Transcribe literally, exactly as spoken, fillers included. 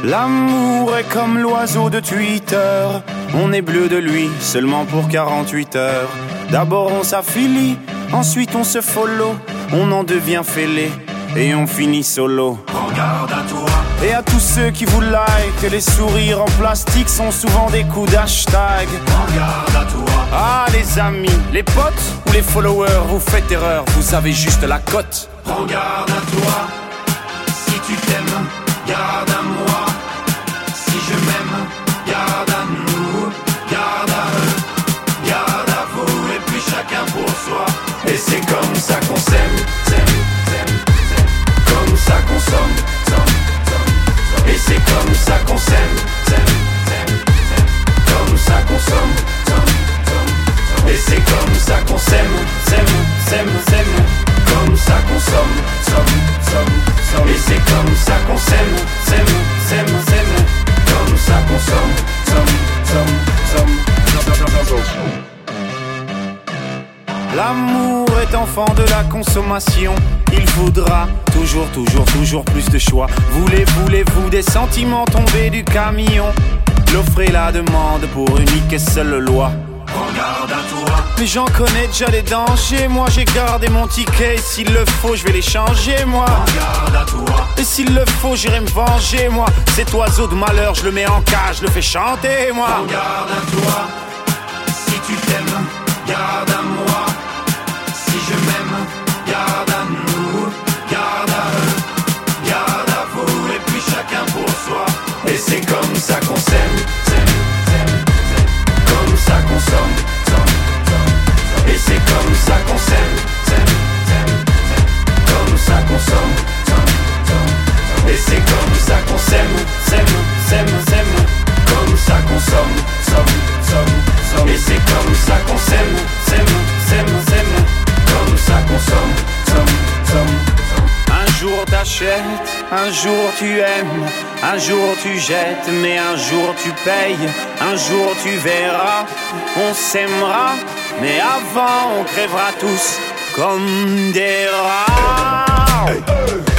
L'amour est comme l'oiseau de Twitter. On est bleu de lui seulement pour quarante-huit heures. D'abord on s'affilie, ensuite on se follow. On en devient fêlé et on finit solo. Prends garde à toi. Et à tous ceux qui vous like, les sourires en plastique sont souvent des coups d'hashtag. Prends garde à toi. Ah les amis, les potes ou les followers, vous faites erreur, vous avez juste la cote. Prends garde à toi. Si tu t'aimes, garde à moi. Si je m'aime, garde à nous. Garde à eux, garde à vous. Et puis chacun pour soi. Et c'est comme ça qu'on s'aime, s'aime, s'aime, s'aime. Comme ça qu'on somme, somme, somme, somme. Et c'est comme ça qu'on s'aime, s'aime, s'aime, s'aime. Comme ça qu'on somme, somme, somme, somme. Et c'est comme ça qu'on s'aime, s'aime, s'aime, s'aime. Comme ça qu'on somme, somme, somme, somme. Et c'est comme ça qu'on s'aime, s'aime, s'aime, s'aime. Comme ça qu'on somme, somme, somme, somme, somme, somme, somme. L'amour est enfant de la consommation. Il voudra toujours, toujours, toujours plus de choix. Voulez, voulez-vous des sentiments tombés du camion? L'offre et la demande pour unique et seule loi. Prends garde à toi. Mais j'en connais déjà les dangers. Moi j'ai gardé mon ticket. S'il le faut je vais les changer moi. Prends garde à toi. Et s'il le faut j'irai me venger moi. Cet oiseau de malheur je le mets en cage, je le fais chanter moi. Prends garde à toi. Si tu t'aimes, garde à moi. Si je m'aime, garde à nous. Garde à eux, garde à vous. Et puis chacun pour soi. Et c'est comme ça qu'on s'aime, s'aime, s'aime, s'aime. Comme ça qu'on somme, somme, somme, somme. Et c'est comme ça qu'on s'aime, s'aime, s'aime, s'aime. Comme ça qu'on somme, somme, somme, somme. Et c'est comme ça qu'on s'aime, s'aime, s'aime, s'aime. Comme ça qu'on somme, somme, somme, somme. Et c'est comme ça qu'on s'aime, s'aime, s'aime, s'aime. Comme ça qu'on somme, somme, somme, somme. Un jour t'achètes, un jour tu aimes, un jour tu jettes, mais un jour tu payes, un jour tu verras, on s'aimera, mais avant on crèvera tous comme des rats. Hey, hey.